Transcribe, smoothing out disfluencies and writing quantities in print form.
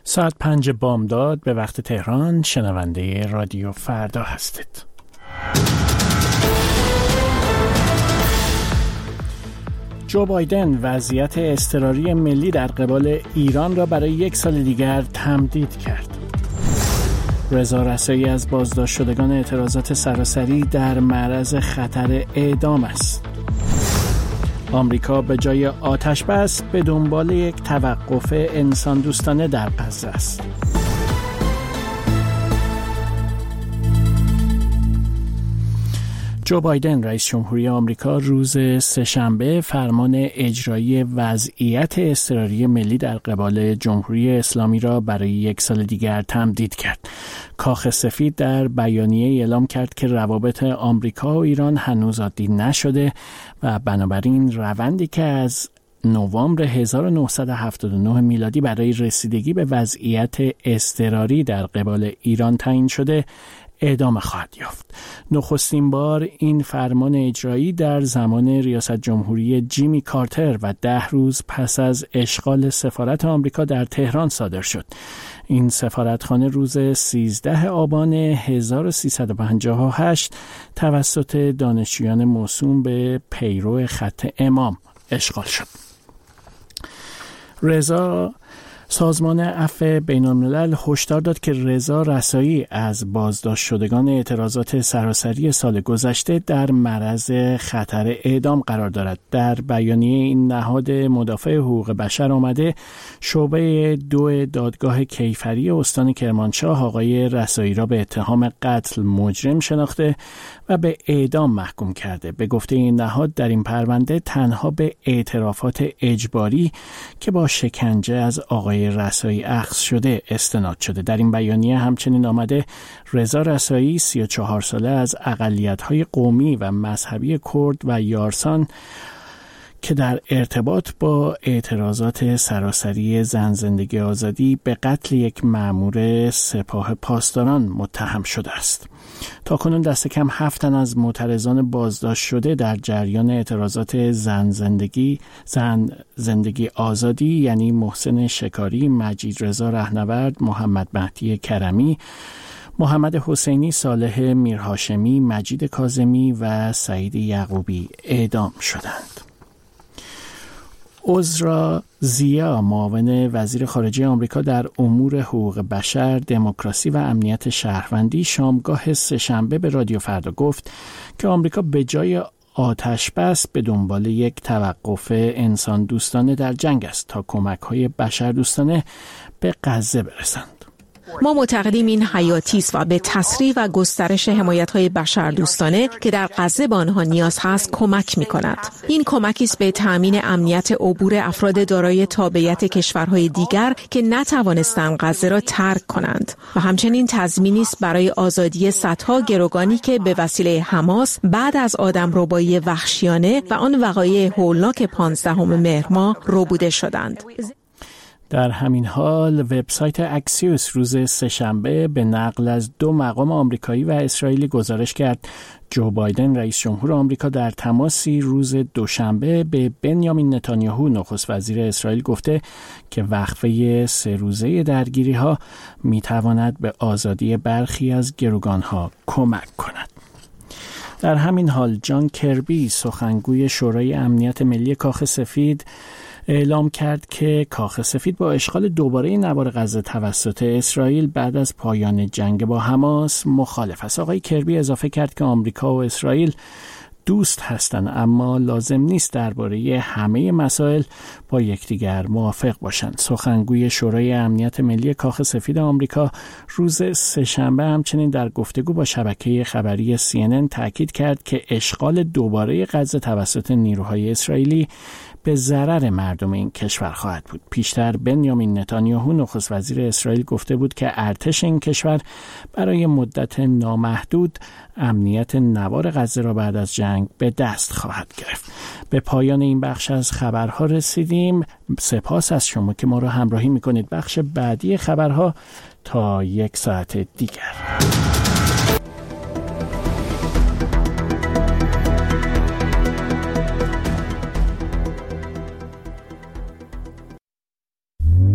ساعت 5 بامداد به وقت تهران شنونده رادیو فردا هستید. جو بایدن وضعیت اضطراری ملی در قبال ایران را برای 1 سال دیگر تمدید کرد. رضا رسایی از بازداشت شدگان اعتراضات سراسری در معرض خطر اعدام است. آمریکا به جای آتش بس به دنبال یک توقف انسان دوستانه در غزه است. جو بایدن رئیس جمهوری آمریکا روز سه‌شنبه فرمان اجرایی وضعیت اضطراری ملی در قبال جمهوری اسلامی را برای 1 سال دیگر تمدید کرد. کاخ سفید در بیانیه اعلام کرد که روابط آمریکا و ایران هنوز عادی نشده و بنابراین روندی که از نوامبر 1979 میلادی برای رسیدگی به وضعیت اضطراری در قبال ایران تعیین شده ادامه خواهد یافت. نخستین بار این فرمان اجرایی در زمان ریاست جمهوری جیمی کارتر و 10 روز پس از اشغال سفارت آمریکا در تهران صادر شد. این سفارتخانه روز 13 آبان 1358 توسط دانشجویان موسوم به پیرو خط امام اشغال شد. سازمان عفو بین‌الملل هشدار داد که رضا رسایی از بازداشت شدگان اعتراضات سراسری سال گذشته در معرض خطر اعدام قرار دارد. در بیانیه این نهاد مدافع حقوق بشر آمده شعبه 2 دادگاه کیفری استان کرمانشاه آقای رسایی را به اتهام قتل مجرم شناخته و به اعدام محکوم کرده. به گفته این نهاد در این پرونده تنها به اعترافات اجباری که با شکنجه از آقای رسایی اخذ شده استناد شده. در این بیانیه همچنین آمده رضا رسایی 34 ساله از اقلیت‌های قومی و مذهبی کرد و یارسان که در ارتباط با اعتراضات سراسری زن زندگی آزادی به قتل یک مأمور سپاه پاسداران متهم شده است. تاکنون دست کم 7 تن از معترضان بازداشت شده در جریان اعتراضات زن زندگی آزادی یعنی محسن شکاری، مجید رضا رهنورد، محمد مهدی کرمی، محمد حسینی، صالح میرهاشمی، مجید کاظمی و سعید یعقوبی اعدام شدند. عذرا زیا، معاون وزیر خارجه آمریکا در امور حقوق بشر، دموکراسی و امنیت شهروندی شامگاه سه‌شنبه به رادیو فردا گفت که آمریکا به جای آتش بس به دنبال یک توقف انسان دوستانه در جنگ است تا کمک‌های بشر دوستانه به غزه برسند. ما معتقدیم این حیاتی است و به تسریع و گسترش حمایت‌های بشردوستانه که در غزه به آنها نیاز هست کمک می‌کند. این کمکی است به تأمین امنیت عبور افراد دارای تابعیت کشورهای دیگر که نتوانستند غزه را ترک کنند و همچنین تضمینی است برای آزادی صدها گروگانی که به وسیله حماس بعد از آدمربایی وحشیانه و آن وقایع هولناک 15 مهر ماه ربوده شدند. در همین حال وبسایت اکسیوس روز سه‌شنبه به نقل از 2 مقام آمریکایی و اسرائیلی گزارش کرد جو بایدن رئیس جمهور آمریکا در تماسی روز دوشنبه به بنیامین نتانیاهو نخست وزیر اسرائیل گفته که وقفه 3 روزه درگیری‌ها می‌تواند به آزادی برخی از گروگان‌ها کمک کند. در همین حال جان کربی سخنگوی شورای امنیت ملی کاخ سفید اعلام کرد که کاخ سفید با اشغال دوباره نوار غزه توسط اسرائیل بعد از پایان جنگ با حماس مخالف است. آقای کربی اضافه کرد که آمریکا و اسرائیل دوست هستند اما لازم نیست درباره همه مسائل با یکدیگر موافق باشند. سخنگوی شورای امنیت ملی کاخ سفید آمریکا روز سه‌شنبه همچنین در گفتگو با شبکه خبری CNN تاکید کرد که اشغال دوباره غزه توسط نیروهای اسرائیلی به ضرر مردم این کشور خواهد بود. پیشتر بنیامین نتانیاهو نخست وزیر اسرائیل گفته بود که ارتش این کشور برای مدت نامحدود امنیت نوار غزه را بعد از جنگ به دست خواهد گرفت. به پایان این بخش از خبرها رسیدیم. سپاس از شما که ما را همراهی می‌کنید. بخش بعدی خبرها تا 1 ساعت دیگر.